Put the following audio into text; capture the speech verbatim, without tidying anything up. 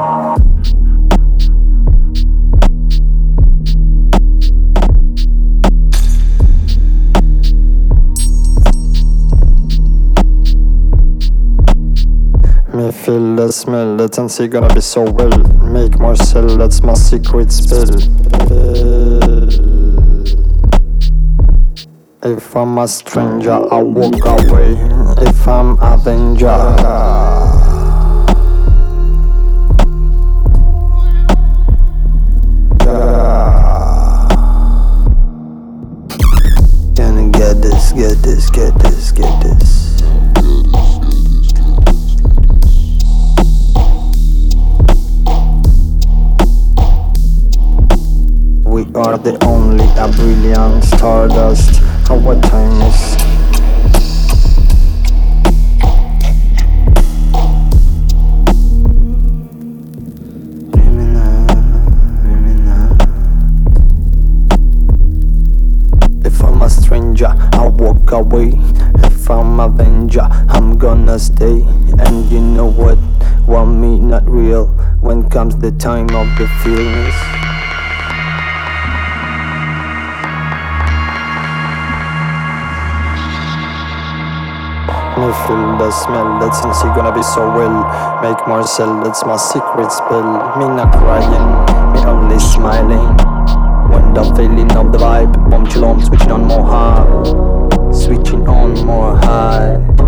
Me feel the smell, the tendency gonna be so well. Make Marcel, that's my secret spell. If I'm a stranger, I walk away. If I'm Avenger. Gonna get this, get this, get this, get this. We are the only a brilliant stardust. Our time is if I'm a stranger, I walk away. If I'm Avenger, I'm gonna stay. And you know what? Want me not real when comes the time of the feelings. Me feel the smell, that since he gonna be so well. Make Marcel, that's my secret spell. Me not crying, me only smiling. When the feeling of the vibe, bomb chill on, switching on more high. Switching on more high.